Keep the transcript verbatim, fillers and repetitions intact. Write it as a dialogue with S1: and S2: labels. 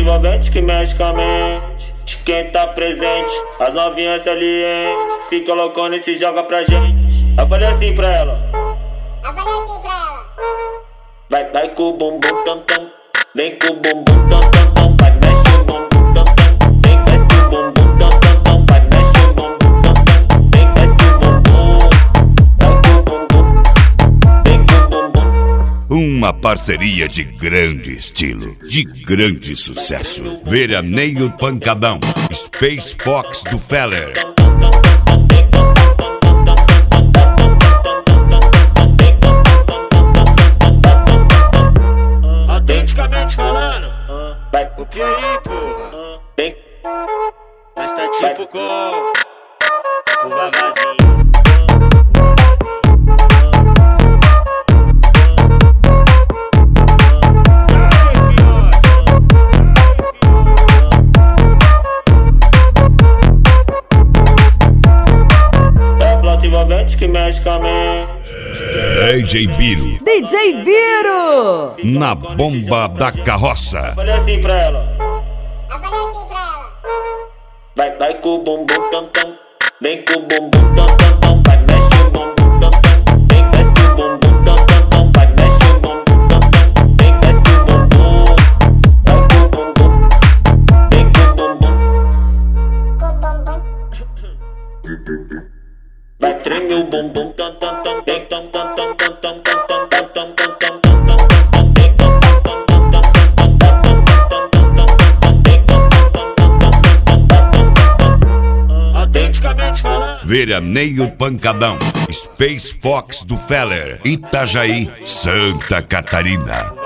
S1: envolvente que mexe com a mente de quem tá presente. As novinhas salientes fica loucona e se joga pra gente. Eu falei assim pra ela,
S2: Eu falei assim pra ela.
S1: vai, vai com o bumbum tam tam, vem com o bumbum tam tam tam, vai mexe o bumbum tam tam, vem mexe o bumbum tam tam tam, vai mexe o bumbum tam tam, vem mexe o bumbum, vai com o bumbum, vem com o bumbum.
S3: Uma parceria de grande estilo, de grande sucesso. Veraneio Pancadão, Space Fox do Feller.
S4: Autenticamente falando, vai copia aí, porra.
S1: Vem,
S4: Nós tá tipo com o vavazinho.
S1: envolvente que mexe com a mente.
S3: D J Biro,
S5: D J Biro,
S3: na bomba da carroça.
S1: Eu falei assim pra ela,
S2: Eu falei assim pra ela.
S1: vai, vai com o bumbum tam tam, vem com o bumbum tam tam tam, vai mexe o bumbum tam tam, vem mexe o bumbum tam tam tam, vai mexe o bumbum tam tam, vem mexe o bumbum, vai com o bumbum, vem com o bumbum,
S2: Com bumbum.
S1: vai treme o bumbum tam tam tam, vem tam tam tam tam tam tam tam tam tam tam tam tam tam tam, vem tam tam tam tam tam tam tam tam tam tam tam, vem tam tam tam tam tam tam tam.
S4: Autenticamente falando,
S3: Veraneio Pancadão, Space Fox do Feller, Itajaí, Santa Catarina.